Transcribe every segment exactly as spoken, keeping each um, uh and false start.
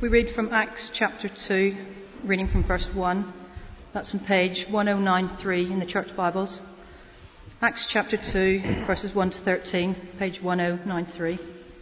We read from Acts chapter two, reading from verse one. That's on page one oh nine three in the Church Bibles. Acts chapter two, verses one to thirteen, page one oh nine three.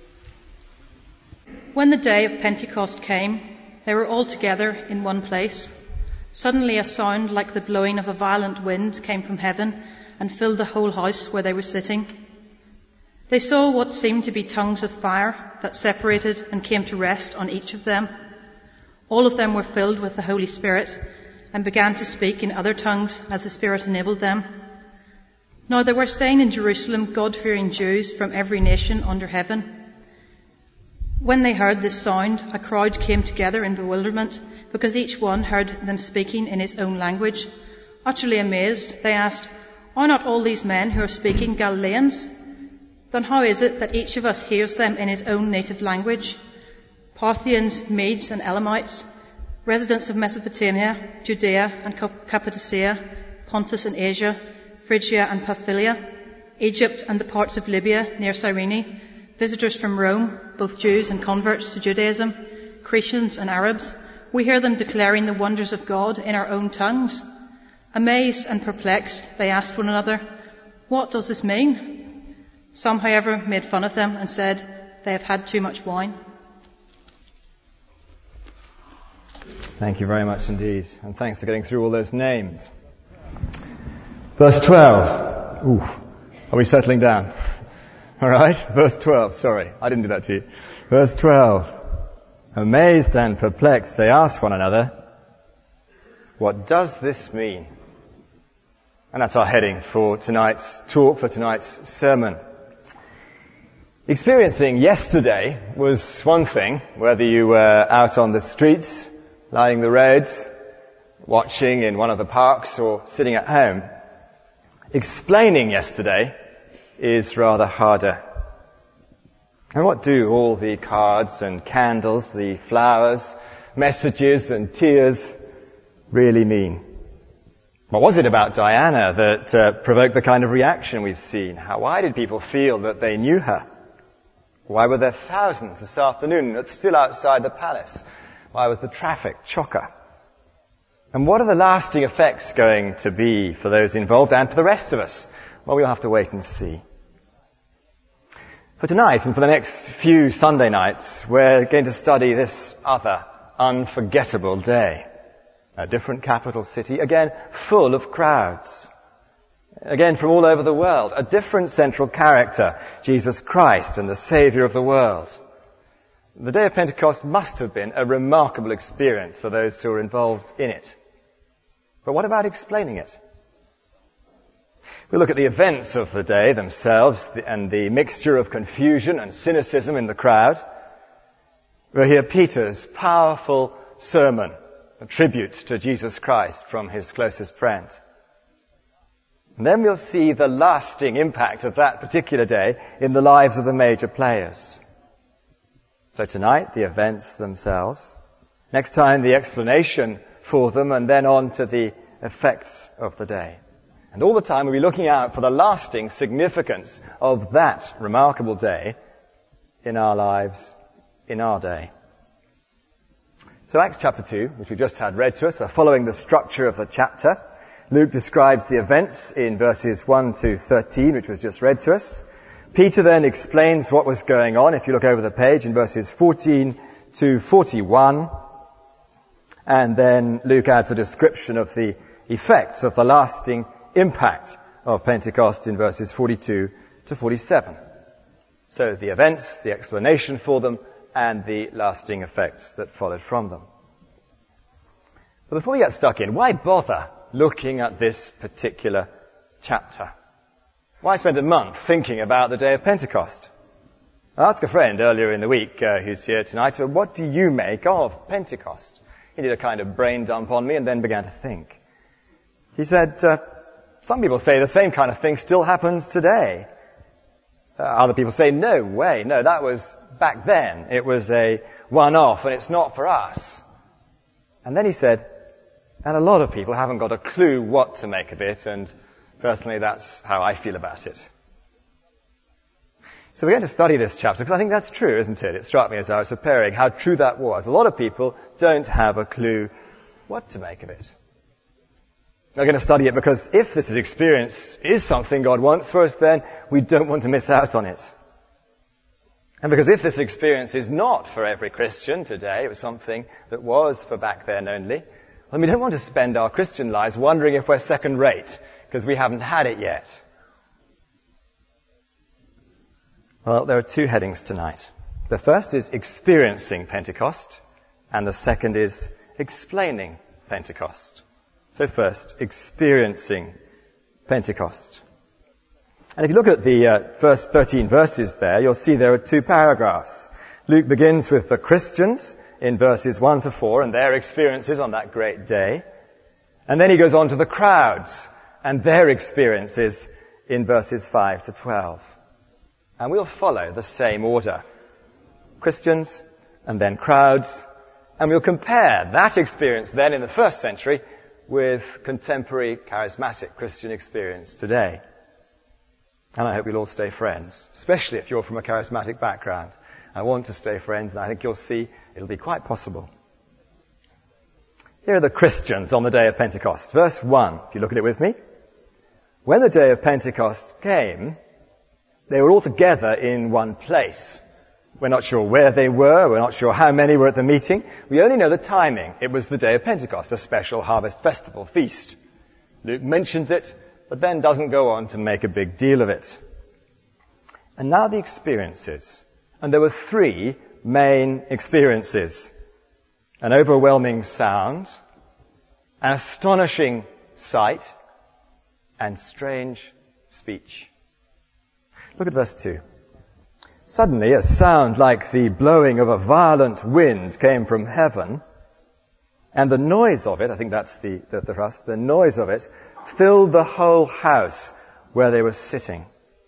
When the day of Pentecost came, they were all together in one place. Suddenly a sound like the blowing of a violent wind came from heaven and filled the whole house where they were sitting. They saw what seemed to be tongues of fire that separated and came to rest on each of them. All of them were filled with the Holy Spirit and began to speak in other tongues as the Spirit enabled them. Now there were staying in Jerusalem God-fearing Jews from every nation under heaven. When they heard this sound, a crowd came together in bewilderment, because each one heard them speaking in his own language. Utterly amazed, they asked, "Are not all these men who are speaking Galileans? Then how is it that each of us hears them in his own native language? Parthians, Medes and Elamites, residents of Mesopotamia, Judea and Cappadocia, Pontus and Asia, Phrygia and Pamphylia, Egypt and the parts of Libya near Cyrene, visitors from Rome, both Jews and converts to Judaism, Cretians and Arabs, we hear them declaring the wonders of God in our own tongues." Amazed and perplexed, they asked one another, "What does this mean?" Some, however, made fun of them and said, "They have had too much wine." Thank you very much indeed, and thanks for getting through all those names. Verse twelve. Ooh, are we settling down? All right, verse twelve. Sorry, I didn't do that to you. Verse twelve. Amazed and perplexed, they asked one another, "What does this mean?" And that's our heading for tonight's talk, for tonight's sermon. Experiencing yesterday was one thing, whether you were out on the streets, lining the roads, watching in one of the parks, or sitting at home. Explaining yesterday is rather harder. And what do all the cards and candles, the flowers, messages and tears really mean? What was it about Diana that uh, provoked the kind of reaction we've seen? How, why did people feel that they knew her? Why were there thousands this afternoon that's still outside the palace? Why was the traffic chocker? And what are the lasting effects going to be for those involved and for the rest of us? Well, we'll have to wait and see. For tonight and for the next few Sunday nights, we're going to study this other unforgettable day. A different capital city, again full of crowds. Again from all over the world. A different central character, Jesus Christ and the Saviour of the world. The day of Pentecost must have been a remarkable experience for those who were involved in it. But what about explaining it? We'll look at the events of the day themselves and the mixture of confusion and cynicism in the crowd. We'll hear Peter's powerful sermon, a tribute to Jesus Christ from his closest friend. And then we'll see the lasting impact of that particular day in the lives of the major players. So tonight, the events themselves. Next time, the explanation for them, and then on to the effects of the day. And all the time, we'll be looking out for the lasting significance of that remarkable day in our lives, in our day. So Acts chapter two, which we just had read to us, we're following the structure of the chapter. Luke describes the events in verses one to thirteen, which was just read to us. Peter then explains what was going on, if you look over the page, in verses fourteen to forty-one. And then Luke adds a description of the effects of the lasting impact of Pentecost in verses forty-two to forty-seven. So the events, the explanation for them, and the lasting effects that followed from them. But before we get stuck in, why bother looking at this particular chapter? Why spend a month thinking about the day of Pentecost? I asked a friend earlier in the week uh, who's here tonight, what do you make of Pentecost? He did a kind of brain dump on me and then began to think. He said, uh, some people say the same kind of thing still happens today. Uh, other people say, no way, no, that was back then. It was a one-off and it's not for us. And then he said, and a lot of people haven't got a clue what to make of it, and personally that's how I feel about it. So we're going to study this chapter because I think that's true, isn't it? It struck me as I was preparing how true that was. A lot of people don't have a clue what to make of it. We're going to study it because if this experience is something God wants for us, then we don't want to miss out on it. And because if this experience is not for every Christian today, it was something that was for back then only, well, we don't want to spend our Christian lives wondering if we're second rate because we haven't had it yet. Well, there are two headings tonight. The first is experiencing Pentecost, and the second is explaining Pentecost. So first, experiencing Pentecost. And if you look at the uh, first thirteen verses there, you'll see there are two paragraphs. Luke begins with the Christians in verses one to four and their experiences on that great day. And then he goes on to the crowds and their experiences in verses five to twelve. And we'll follow the same order. Christians and then crowds. And we'll compare that experience then in the first century with contemporary charismatic Christian experience today. And I hope we'll all stay friends, especially if you're from a charismatic background. I want to stay friends, and I think you'll see it'll be quite possible. Here are the Christians on the day of Pentecost. Verse one, if you look at it with me. When the day of Pentecost came, they were all together in one place. We're not sure where they were. We're not sure how many were at the meeting. We only know the timing. It was the day of Pentecost, a special harvest festival feast. Luke mentions it, but then doesn't go on to make a big deal of it. And now the experiences. And there were three main experiences. An overwhelming sound, an astonishing sight, and strange speech. Look at verse two. Suddenly a sound like the blowing of a violent wind came from heaven, and the noise of it, I think that's the, the, the thrust, the noise of it filled the whole house where they were sitting.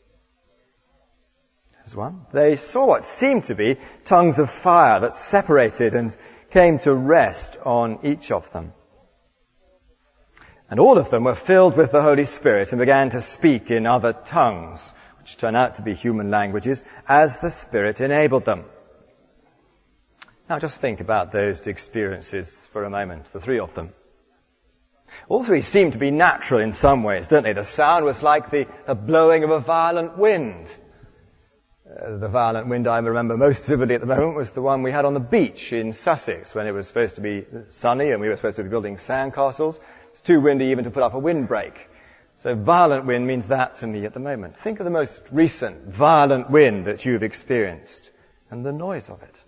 There's one. They saw what seemed to be tongues of fire that separated and came to rest on each of them. And all of them were filled with the Holy Spirit and began to speak in other tongues, which turn out to be human languages, as the Spirit enabled them. Now just think about those experiences for a moment, the three of them. All three seem to be natural in some ways, don't they? The sound was like the, the blowing of a violent wind. Uh, the violent wind I remember most vividly at the moment was the one we had on the beach in Sussex when it was supposed to be sunny and we were supposed to be building sandcastles. It's too windy even to put up a windbreak. So violent wind means that to me at the moment. Think of the most recent violent wind that you've experienced and the noise of it.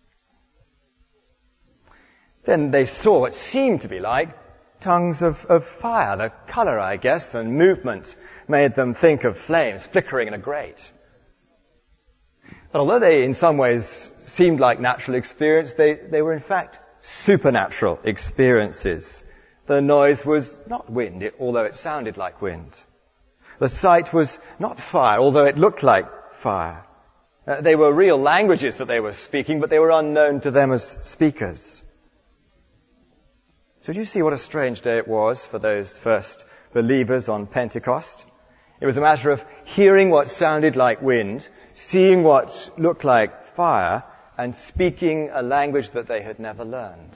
Then they saw what seemed to be like tongues of, of fire. The colour, I guess, and movement made them think of flames flickering in a grate. But although they in some ways seemed like natural experience, they, they were in fact supernatural experiences. The noise was not wind, it, although it sounded like wind. The sight was not fire, although it looked like fire. Uh, they were real languages that they were speaking, but they were unknown to them as speakers. So do you see what a strange day it was for those first believers on Pentecost? It was a matter of hearing what sounded like wind, seeing what looked like fire, and speaking a language that they had never learned.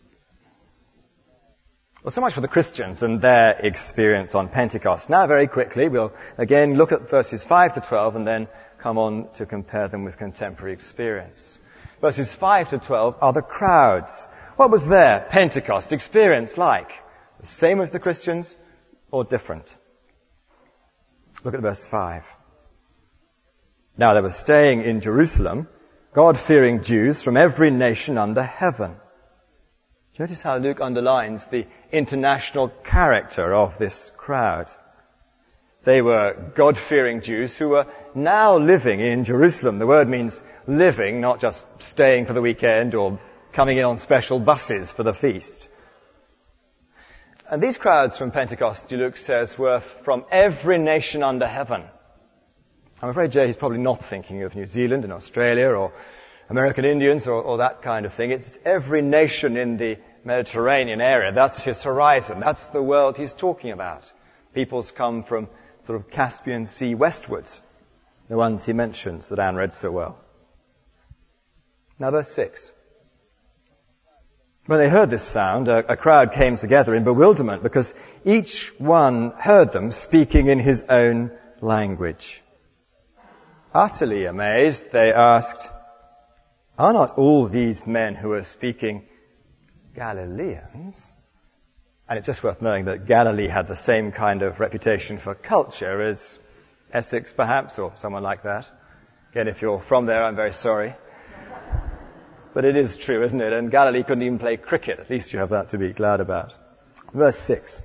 Well, so much for the Christians and their experience on Pentecost. Now, very quickly, we'll again look at verses five to twelve and then come on to compare them with contemporary experience. Verses five to twelve are the crowds. What was their Pentecost experience like? The same as the Christians or different? Look at verse five. Now there were staying in Jerusalem God-fearing Jews from every nation under heaven. Notice how Luke underlines the international character of this crowd. They were God-fearing Jews who were now living in Jerusalem. The word means living, not just staying for the weekend or coming in on special buses for the feast. And these crowds from Pentecost, Luke says, were from every nation under heaven. I'm afraid Jay, he's probably not thinking of New Zealand and Australia or American Indians or, or that kind of thing. It's every nation in the Mediterranean area. That's his horizon. That's the world he's talking about. Peoples come from sort of Caspian Sea westwards. the ones he mentions that Anne read so well. Now verse six. When they heard this sound, a, a crowd came together in bewilderment because each one heard them speaking in his own language. Utterly amazed, they asked, "Are not all these men who are speaking Galileans?" And it's just worth knowing that Galilee had the same kind of reputation for culture as Essex, perhaps, or someone like that. Again, if you're from there, I'm very sorry. But it is true, isn't it? And Galilee couldn't even play cricket. At least you have that to be glad about. Verse six.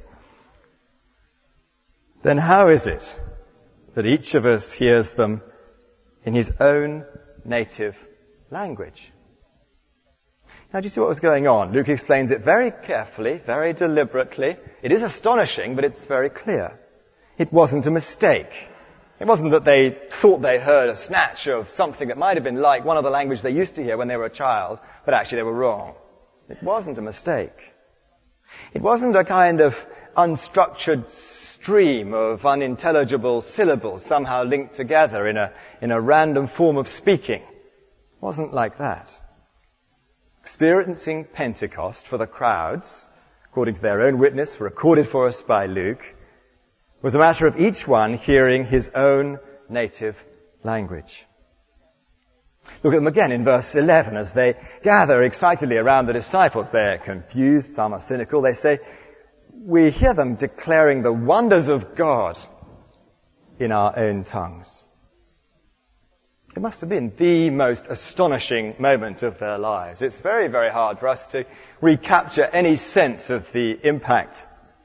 Then how is it that each of us hears them in his own native language? Now, do you see what was going on? Luke explains it very carefully, very deliberately. It is astonishing, but it's very clear. It wasn't a mistake. It wasn't that they thought they heard a snatch of something that might have been like one of the languages they used to hear when they were a child, but actually they were wrong. It wasn't a mistake. It wasn't a kind of unstructured stream of unintelligible syllables somehow linked together in a, in a random form of speaking. It wasn't like that. Experiencing Pentecost for the crowds, according to their own witness, recorded for us by Luke, was a matter of each one hearing his own native language. Look at them again in verse eleven as they gather excitedly around the disciples. They're confused, some are cynical. They say, "We hear them declaring the wonders of God in our own tongues." It must have been the most astonishing moment of their lives. It's very, very hard for us to recapture any sense of the impact.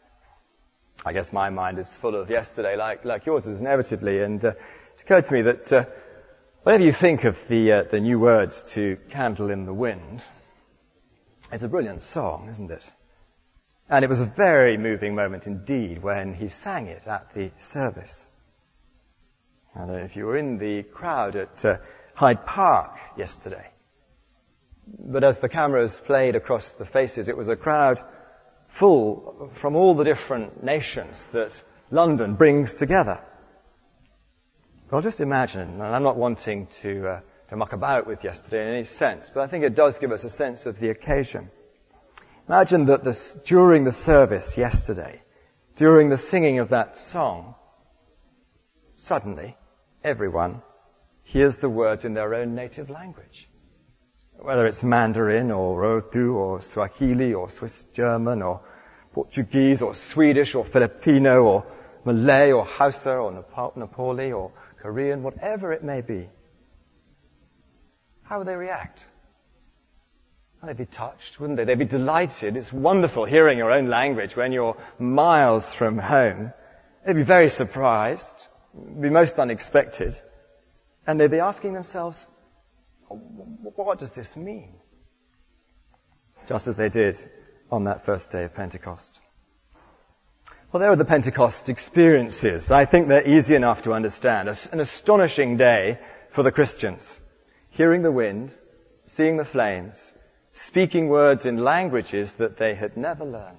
I guess my mind is full of yesterday, like like yours is inevitably. And uh, it occurred to me that uh, whatever you think of the uh, the new words to "Candle in the Wind," it's a brilliant song, isn't it? And it was a very moving moment indeed when he sang it at the service. I don't know if you were in the crowd at uh, Hyde Park yesterday. But as the cameras played across the faces, it was a crowd full from all the different nations that London brings together. Well, just imagine, and I'm not wanting to, uh, to muck about with yesterday in any sense, but I think it does give us a sense of the occasion. Imagine that this, during the service yesterday, during the singing of that song, suddenly everyone hears the words in their own native language. Whether it's Mandarin or Urdu or Swahili or Swiss German or Portuguese or Swedish or Filipino or Malay or Hausa or Nepal, Nepali or Korean, whatever it may be. How would they react? Well, they'd be touched, wouldn't they? They'd be delighted. It's wonderful hearing your own language when you're miles from home. They'd be very surprised. It'd be most unexpected. And they'd be asking themselves, what does this mean? Just as they did on that first day of Pentecost. Well, there are the Pentecost experiences. I think they're easy enough to understand. An astonishing day for the Christians. Hearing the wind, seeing the flames, speaking words in languages that they had never learned.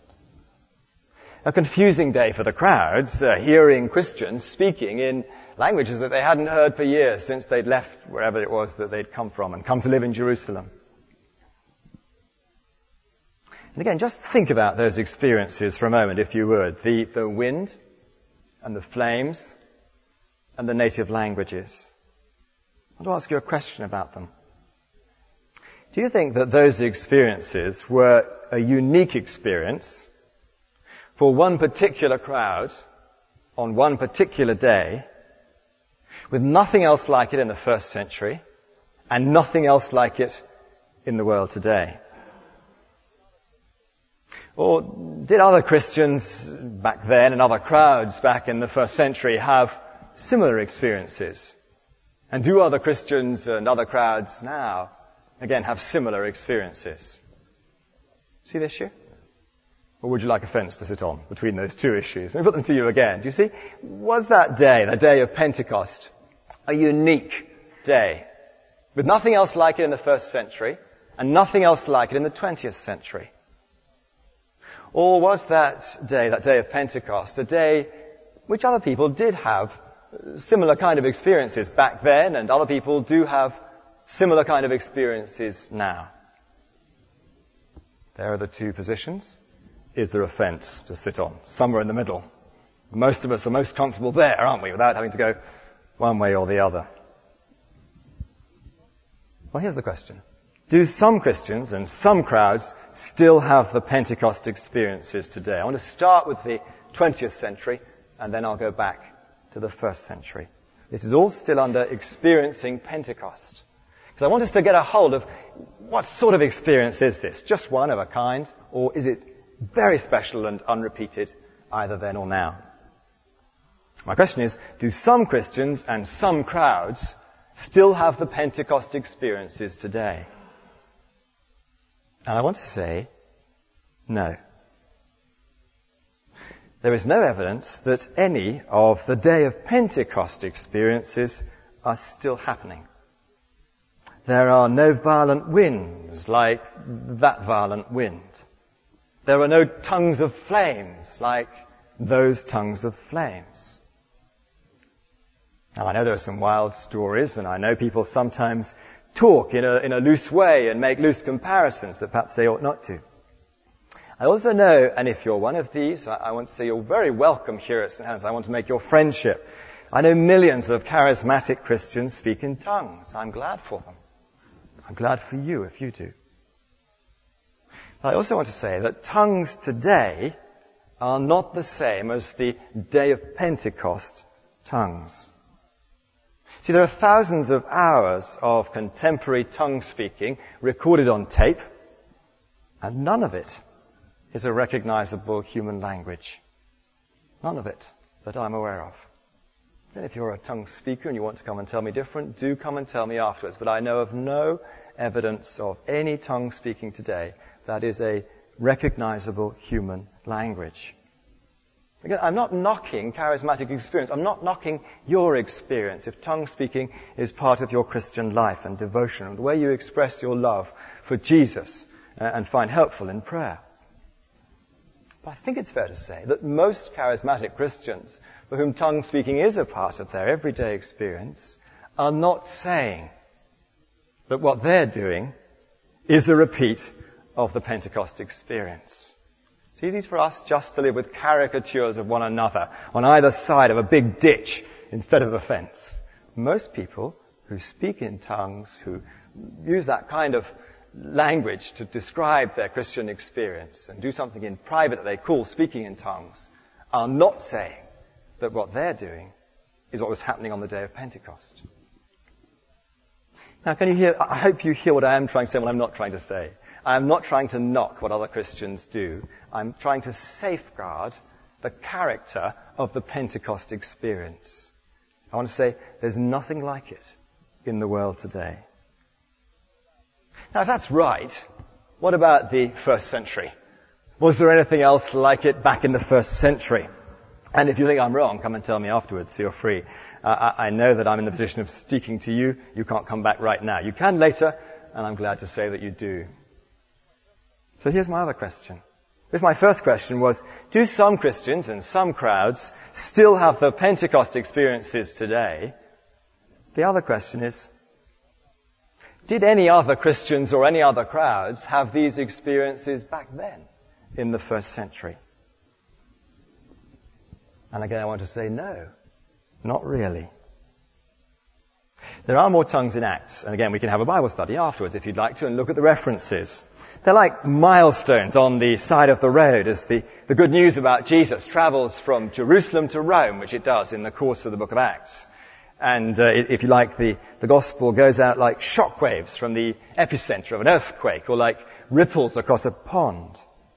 A confusing day for the crowds, uh, hearing Christians speaking in languages that they hadn't heard for years since they'd left wherever it was that they'd come from and come to live in Jerusalem. And again, just think about those experiences for a moment, if you would. The, the wind and the flames and the native languages. I want to ask you a question about them. Do you think that those experiences were a unique experience for one particular crowd on one particular day, with nothing else like it in the first century and nothing else like it in the world today? Or did other Christians back then and other crowds back in the first century have similar experiences? And do other Christians and other crowds now, again, have similar experiences? See the issue? Or would you like a fence to sit on between those two issues? Let me put them to you again. Do you see? Was that day, the day of Pentecost, a unique day with nothing else like it in the first century and nothing else like it in the twentieth century? Or was that day, that day of Pentecost, a day which other people did have similar kind of experiences back then, and other people do have similar kind of experiences now. There are the two positions. Is there a fence to sit on? Somewhere in the middle. Most of us are most comfortable there, aren't we, without having to go one way or the other. Well, here's the question. Do some Christians and some crowds still have the Pentecost experiences today? I want to start with the twentieth century, and then I'll go back to the first century. This is all still under experiencing Pentecost. Because I want us to get a hold of what sort of experience is this? Just one of a kind, or is it very special and unrepeated either then or now? My question is, do some Christians and some crowds still have the Pentecost experiences today? And I want to say, no. There is no evidence that any of the day of Pentecost experiences are still happening. There are no violent winds like that violent wind. There are no tongues of flames like those tongues of flames. Now, I know there are some wild stories, and I know people sometimes talk in a, in a loose way and make loose comparisons that perhaps they ought not to. I also know, and if you're one of these, I, I want to say you're very welcome here at Saint Helens. I want to make your friendship. I know millions of charismatic Christians speak in tongues. I'm glad for them. I'm glad for you if you do. But I also want to say that tongues today are not the same as the day of Pentecost tongues. See, there are thousands of hours of contemporary tongue speaking recorded on tape, and none of it is a recognizable human language. None of it that I'm aware of. And if you're a tongue speaker and you want to come and tell me different, do come and tell me afterwards. But I know of no evidence of any tongue speaking today that is a recognizable human language. Again, I'm not knocking charismatic experience. I'm not knocking your experience. If tongue speaking is part of your Christian life and devotion, and the way you express your love for Jesus uh, and find helpful in prayer. But I think it's fair to say that most charismatic Christians for whom tongue speaking is a part of their everyday experience are not saying that what they're doing is a repeat of the Pentecost experience. It's easy for us just to live with caricatures of one another on either side of a big ditch instead of a fence. Most people who speak in tongues, who use that kind of language to describe their Christian experience and do something in private that they call speaking in tongues, are not saying that what they're doing is what was happening on the day of Pentecost. Now, can you hear, I hope you hear what I am trying to say, what I'm not trying to say. I am not trying to knock what other Christians do. I'm trying to safeguard the character of the Pentecost experience. I want to say there's nothing like it in the world today. Now, if that's right, what about the first century? Was there anything else like it back in the first century? And if you think I'm wrong, come and tell me afterwards, feel free. Uh, I, I know that I'm in the position of speaking to you. You can't come back right now. You can later, and I'm glad to say that you do. So here's my other question. If my first question was, do some Christians and some crowds still have the Pentecost experiences today? The other question is, did any other Christians or any other crowds have these experiences back then in the first century? And again, I want to say no, not really. There are more tongues in Acts, and again, we can have a Bible study afterwards if you'd like to and look at the references. They're like milestones on the side of the road as the, the good news about Jesus travels from Jerusalem to Rome, which it does in the course of the book of Acts. And uh, if you like, the, the gospel goes out like shockwaves from the epicenter of an earthquake, or like ripples across a pond.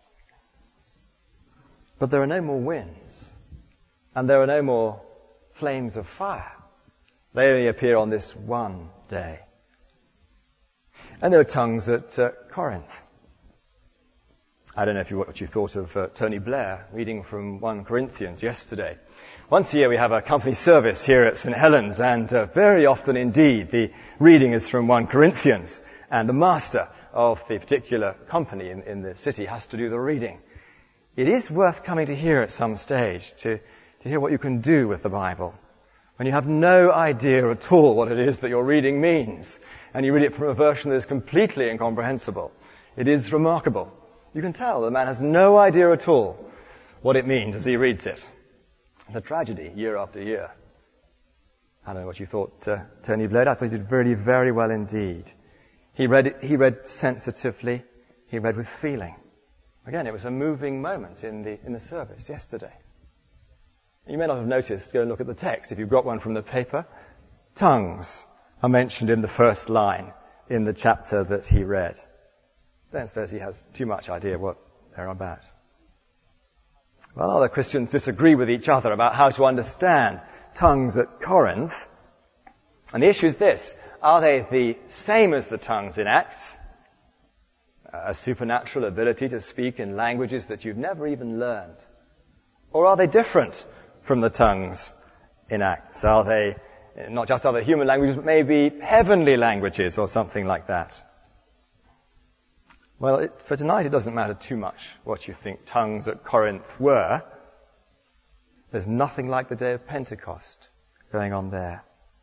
But there are no more winds, and there are no more flames of fire. They only appear on this one day. And there are tongues at uh, Corinth. I don't know if you, what you thought of uh, Tony Blair reading from First Corinthians yesterday. Once a year we have a company service here at Saint Helens, and uh, very often indeed the reading is from First Corinthians, and the master of the particular company in, in the city has to do the reading. It is worth coming to hear at some stage to, to hear what you can do with the Bible. when you have no idea at all what it is that you're reading means, and you read it from a version that is completely incomprehensible. It is remarkable. You can tell the man has no idea at all what it means as he reads it. It's a tragedy, year after year. I don't know what you thought, uh, Tony Blair. I thought he did really very well indeed. He read it, he read sensitively. He read with feeling. Again, it was a moving moment in the in the service yesterday. You may not have noticed, go and look at the text if you've got one from the paper. Tongues are mentioned in the first line in the chapter that he read. Don't suppose he has too much idea what they're about. Well, other Christians disagree with each other about how to understand tongues at Corinth. And the issue is this: are they the same as the tongues in Acts? A supernatural ability to speak in languages that you've never even learned? Or are they different from the tongues in Acts? Are they not just other human languages, but maybe heavenly languages or something like that? Well, it, for tonight it doesn't matter too much what you think tongues at Corinth were. There's nothing like the day of Pentecost going on there.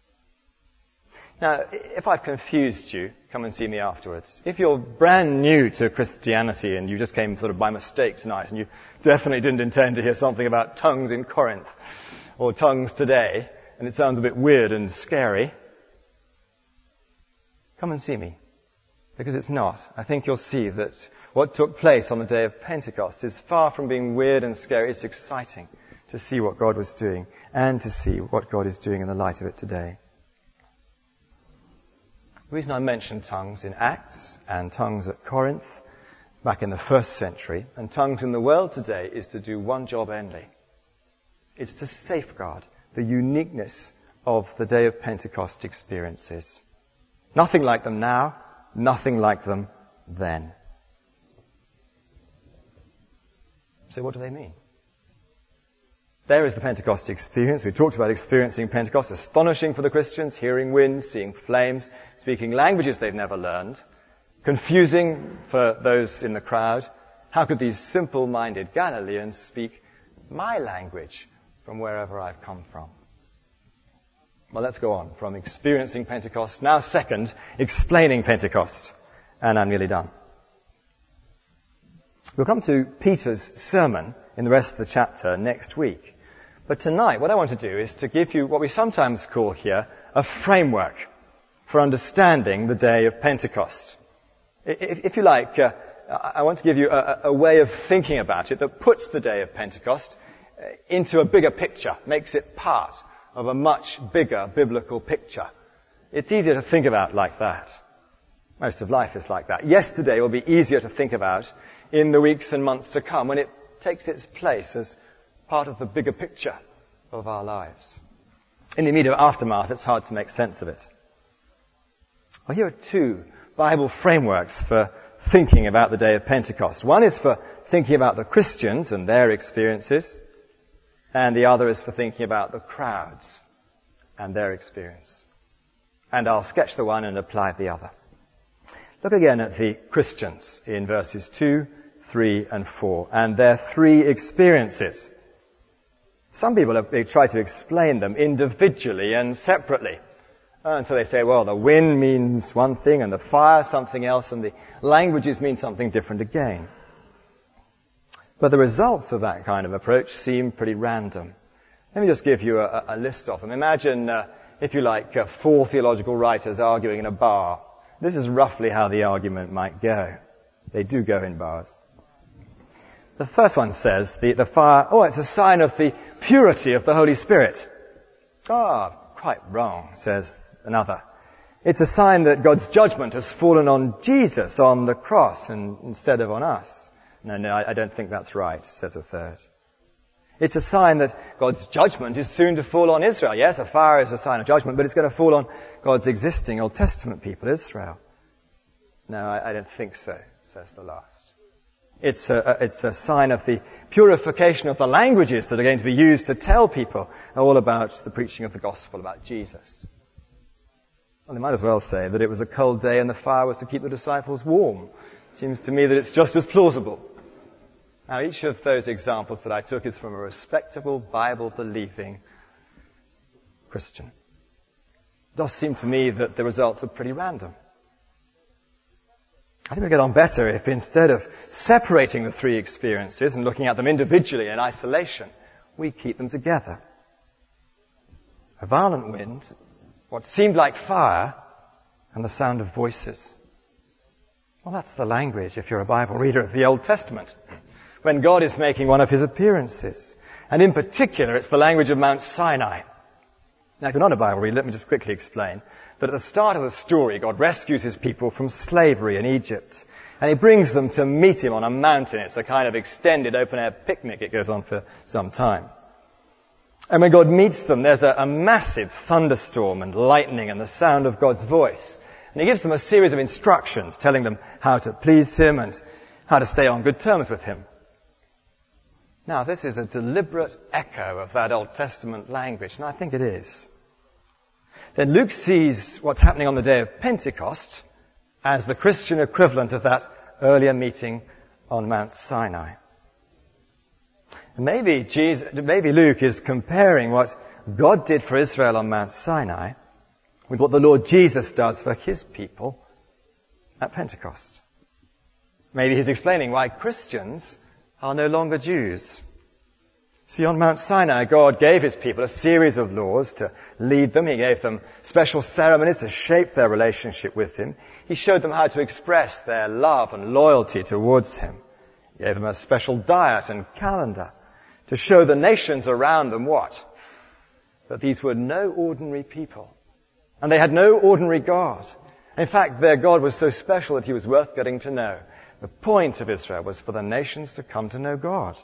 Now, if I've confused you, come and see me afterwards. If you're brand new to Christianity and you just came sort of by mistake tonight and you definitely didn't intend to hear something about tongues in Corinth or tongues today, and it sounds a bit weird and scary, come and see me. Because it's not. I think you'll see that what took place on the day of Pentecost is far from being weird and scary. It's exciting to see what God was doing and to see what God is doing in the light of it today. The reason I mentioned tongues in Acts and tongues at Corinth back in the first century and tongues in the world today is to do one job only. It's to safeguard the uniqueness of the day of Pentecost experiences. Nothing like them now, nothing like them then. So what do they mean? There is the Pentecost experience. We talked about experiencing Pentecost. Astonishing for the Christians, hearing winds, seeing flames, speaking languages they've never learned. Confusing for those in the crowd. How could these simple-minded Galileans speak my language from wherever I've come from? Well, let's go on from experiencing Pentecost. Now, second, explaining Pentecost. And I'm nearly done. We'll come to Peter's sermon in the rest of the chapter next week. But tonight, what I want to do is to give you what we sometimes call here a framework for understanding the day of Pentecost. If, if you like, uh, I want to give you a, a way of thinking about it that puts the day of Pentecost into a bigger picture, makes it part of a much bigger biblical picture. It's easier to think about like that. Most of life is like that. Yesterday will be easier to think about in the weeks and months to come when it takes its place as part of the bigger picture of our lives. In the immediate aftermath, it's hard to make sense of it. Well, here are two Bible frameworks for thinking about the day of Pentecost. One is for thinking about the Christians and their experiences, and the other is for thinking about the crowds and their experience. And I'll sketch the one and apply the other. Look again at the Christians in verses two, three, and four, and their three experiences. Some people have, they try to explain them individually and separately. And so they say, well, the wind means one thing and the fire something else and the languages mean something different again. But the results of that kind of approach seem pretty random. Let me just give you a, a list of them. Imagine, uh, if you like, uh, four theological writers arguing in a bar. This is roughly how the argument might go. They do go in bars. The first one says the, the fire, oh, it's a sign of the purity of the Holy Spirit. Ah, quite wrong, says another. It's a sign that God's judgment has fallen on Jesus on the cross and instead of on us. No, no, I, I don't think that's right, says a third. It's a sign that God's judgment is soon to fall on Israel. Yes, a fire is a sign of judgment, but it's going to fall on God's existing Old Testament people, Israel. No, I, I don't think so, says the last. It's a, it's a sign of the purification of the languages that are going to be used to tell people all about the preaching of the gospel, about Jesus. Well, they might as well say that it was a cold day and the fire was to keep the disciples warm. Seems to me that it's just as plausible. Now, each of those examples that I took is from a respectable, Bible-believing Christian. It does seem to me that the results are pretty random. I think we get on better if instead of separating the three experiences and looking at them individually in isolation, we keep them together. A violent wind, what seemed like fire, and the sound of voices. Well, that's the language, if you're a Bible reader, of the Old Testament, when God is making one of his appearances. And in particular, it's the language of Mount Sinai. Now, if you're not a Bible reader, let me just quickly explain that at the start of the story, God rescues his people from slavery in Egypt. And he brings them to meet him on a mountain. It's a kind of extended open-air picnic. It goes on for some time. And when God meets them, there's a, a massive thunderstorm and lightning and the sound of God's voice. And he gives them a series of instructions telling them how to please him and how to stay on good terms with him. Now, this is a deliberate echo of that Old Testament language, and I think it is. Then Luke sees what's happening on the day of Pentecost as the Christian equivalent of that earlier meeting on Mount Sinai. And maybe Jesus, maybe Luke is comparing what God did for Israel on Mount Sinai with what the Lord Jesus does for his people at Pentecost. Maybe he's explaining why Christians are no longer Jews. See, on Mount Sinai, God gave his people a series of laws to lead them. He gave them special ceremonies to shape their relationship with him. He showed them how to express their love and loyalty towards him. He gave them a special diet and calendar to show the nations around them what? That these were no ordinary people. And they had no ordinary God. In fact, their God was so special that he was worth getting to know. The point of Israel was for the nations to come to know God.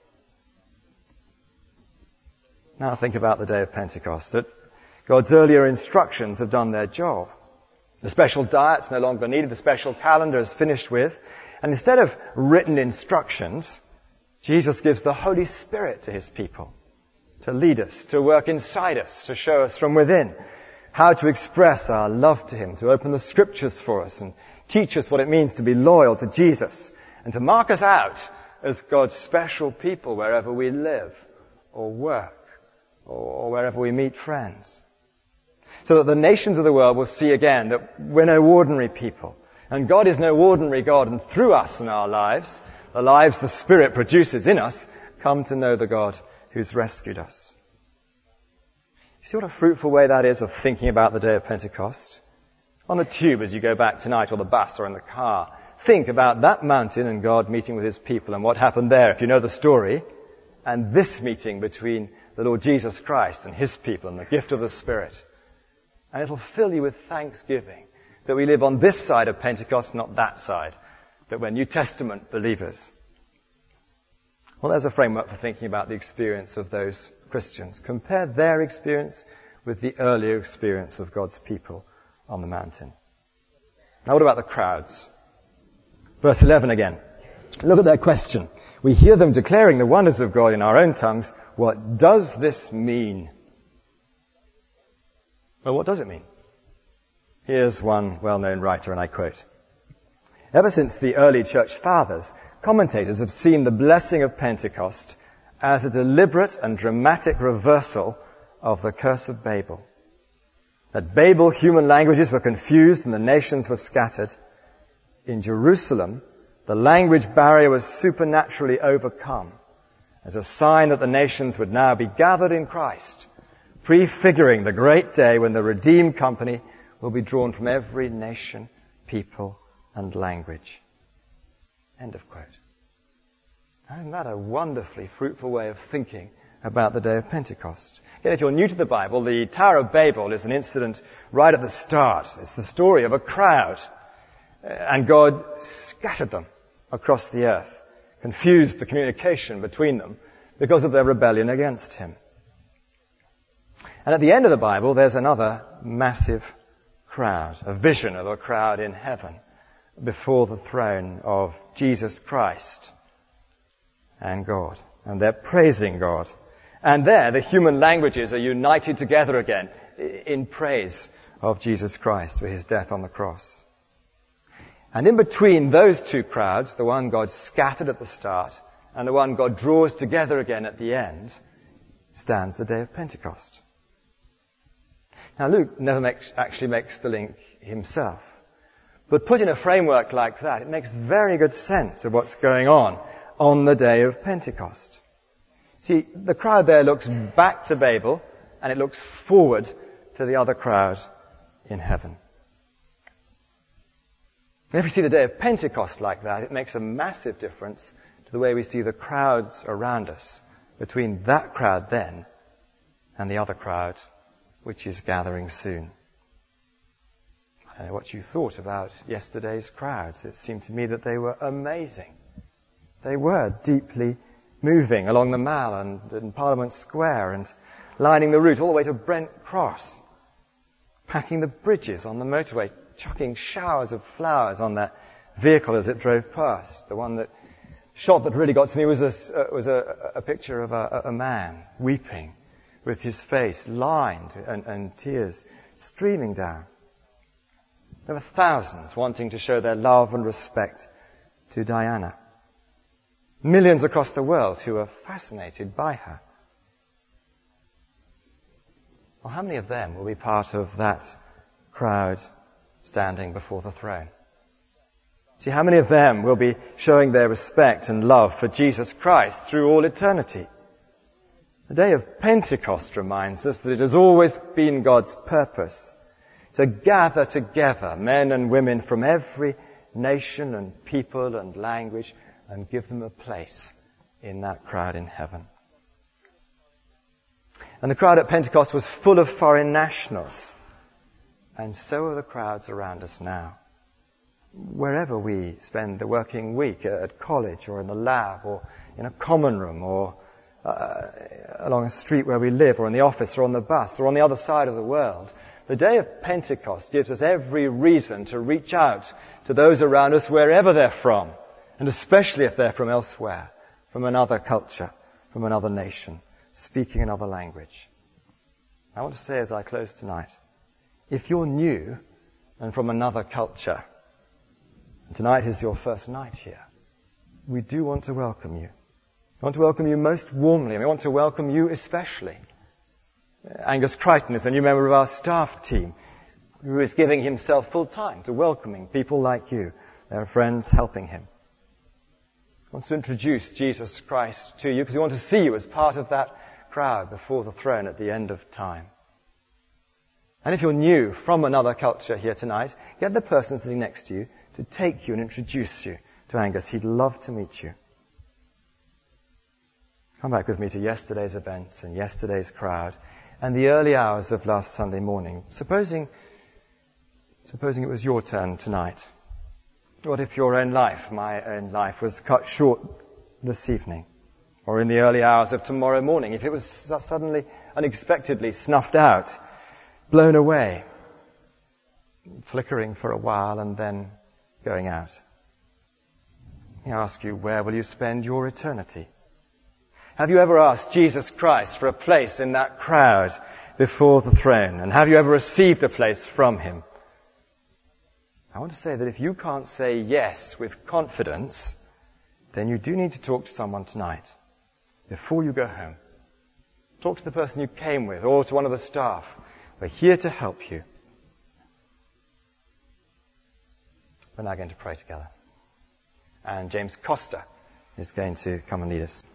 Now think about the day of Pentecost, that God's earlier instructions have done their job. The special diet's no longer needed, the special calendar is finished with, and instead of written instructions, Jesus gives the Holy Spirit to his people to lead us, to work inside us, to show us from within how to express our love to him, to open the scriptures for us and teach us what it means to be loyal to Jesus and to mark us out as God's special people wherever we live or work or wherever we meet friends. So that the nations of the world will see again that we're no ordinary people. And God is no ordinary God. And through us and our lives, the lives the Spirit produces in us, come to know the God who's rescued us. You see what a fruitful way that is of thinking about the day of Pentecost? On the tube as you go back tonight, or the bus, or in the car, think about that mountain and God meeting with his people and what happened there, if you know the story, and this meeting between the Lord Jesus Christ and his people and the gift of the Spirit. And it'll fill you with thanksgiving that we live on this side of Pentecost, not that side, that we're New Testament believers. Well, there's a framework for thinking about the experience of those Christians. Compare their experience with the earlier experience of God's people on the mountain. Now, what about the crowds? Verse eleven again. Look at their question. We hear them declaring the wonders of God in our own tongues. What does this mean? Well, what does it mean? Here's one well-known writer, and I quote, "Ever since the early church fathers, commentators have seen the blessing of Pentecost as a deliberate and dramatic reversal of the curse of Babel. At Babel, human languages were confused and the nations were scattered. In Jerusalem, the language barrier was supernaturally overcome as a sign that the nations would now be gathered in Christ, prefiguring the great day when the redeemed company will be drawn from every nation, people, and language." End of quote. Now, isn't that a wonderfully fruitful way of thinking about the day of Pentecost? Again, if you're new to the Bible, the Tower of Babel is an incident right at the start. It's the story of a crowd, and God scattered them across the earth, confused the communication between them because of their rebellion against him. And at the end of the Bible, there's another massive crowd, a vision of a crowd in heaven before the throne of Jesus Christ and God. And they're praising God. And there, the human languages are united together again in praise of Jesus Christ for his death on the cross. And in between those two crowds, the one God scattered at the start and the one God draws together again at the end, stands the day of Pentecost. Now Luke never makes, actually makes the link himself. But put in a framework like that, it makes very good sense of what's going on on the day of Pentecost. See, the crowd there looks back to Babel, and it looks forward to the other crowd in heaven. And if we see the day of Pentecost like that, it makes a massive difference to the way we see the crowds around us, between that crowd then and the other crowd, which is gathering soon. I don't know what you thought about yesterday's crowds. It seemed to me that they were amazing. They were deeply moving along the Mall and, and Parliament Square and lining the route all the way to Brent Cross, packing the bridges on the motorway, chucking showers of flowers on that vehicle as it drove past. The one that shot that really got to me was a, uh, was a, a picture of a, a man weeping with his face lined and, and tears streaming down. There were thousands wanting to show their love and respect to Diana. Millions across the world who were fascinated by her. Well, how many of them will be part of that crowd standing before the throne? See, how many of them will be showing their respect and love for Jesus Christ through all eternity? The day of Pentecost reminds us that it has always been God's purpose to gather together men and women from every nation and people and language and give them a place in that crowd in heaven. And the crowd at Pentecost was full of foreign nationals. And so are the crowds around us now. Wherever we spend the working week, at college or in the lab or in a common room or uh, along a street where we live or in the office or on the bus or on the other side of the world, the day of Pentecost gives us every reason to reach out to those around us wherever they're from, and especially if they're from elsewhere, from another culture, from another nation, speaking another language. I want to say as I close tonight, if you're new and from another culture, and tonight is your first night here, we do want to welcome you. We want to welcome you most warmly, and we want to welcome you especially. Angus Crichton is a new member of our staff team who is giving himself full time to welcoming people like you, their friends helping him. He wants to introduce Jesus Christ to you because we want to see you as part of that crowd before the throne at the end of time. And if you're new from another culture here tonight, get the person sitting next to you to take you and introduce you to Angus. He'd love to meet you. Come back with me to yesterday's events and yesterday's crowd and the early hours of last Sunday morning. Supposing, supposing it was your turn tonight. What if your own life, my own life, was cut short this evening? Or in the early hours of tomorrow morning, if it was suddenly, unexpectedly snuffed out, blown away, flickering for a while and then going out. I ask you, where will you spend your eternity? Have you ever asked Jesus Christ for a place in that crowd before the throne? And have you ever received a place from him? I want to say that if you can't say yes with confidence, then you do need to talk to someone tonight before you go home. Talk to the person you came with or to one of the staff. We're here to help you. We're now going to pray together. And James Costa is going to come and lead us.